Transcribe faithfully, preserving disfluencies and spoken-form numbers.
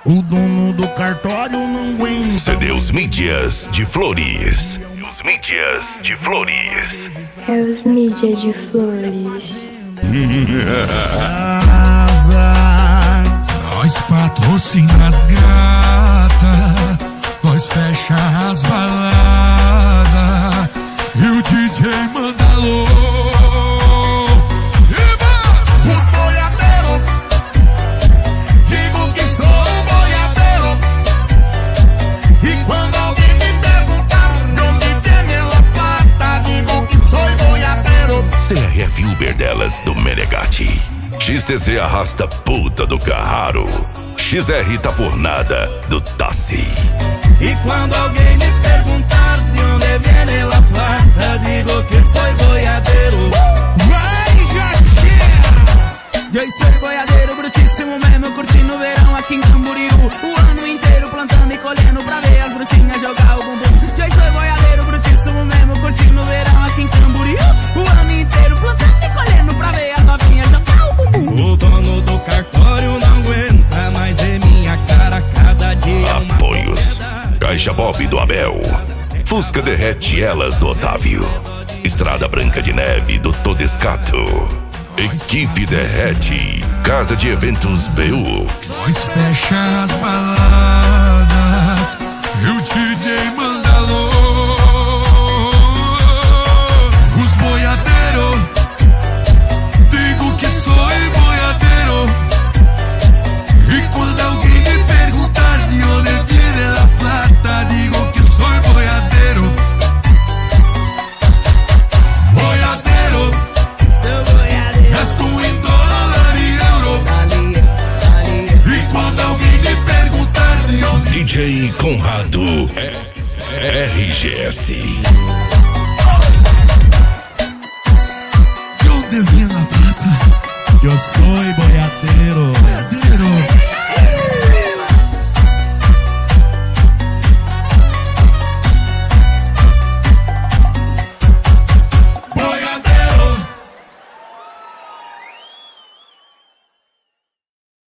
O dono do cartório não aguenta. C D Os Mídias de Flores. Os Mídias de Flores. É os mídias de Flores. Nós patrocina as gatas, nós fecha as baladas e o D J manda alô. Os boiadeiros, digo que sou boiadeiro. E quando alguém me perguntar de onde vem ela plata, digo que sou boiadeiro. C R F Uber delas do Menegatti. X T Z Arrasta Puta do Carraro. X R Itapurnada do Tassi. E quando alguém me perguntar de onde vem la plata, digo que soy boiadeiro. Vai, Jatinha! Eu sou boiadeiro brutíssimo mesmo, curtindo o verão aqui em Camboriú. O ano inteiro plantando e colhendo pra ver as brutinhas jogar o bumbum. Eu sou boiadeiro brutíssimo mesmo, curtindo o verão aqui em Camboriú. O ano inteiro plantando e colhendo pra ver as novinhas jogar o bumbum. O dono do cartório não aguenta mais ver minha cara cada dia. Apoios: Caixa Bob do Abel, Fusca Derrete Elas do Otávio, Estrada Branca de Neve do Todescato, Equipe Derrete, Casa de Eventos B U. Nós fecha as baladas e o D J manda alô. Os boiadeiros, digo que sou boiadeiro. E quando alguém me perguntar de onde vem la plata, digo que sou boiadeiro. Boiadeiro, Sou boiadeiro. gasto em dólar e euro. E quando alguém me perguntar de onde D J Conrado é R G S. de onde vem la plata, Eu sou boiadeiro. boiadeiro.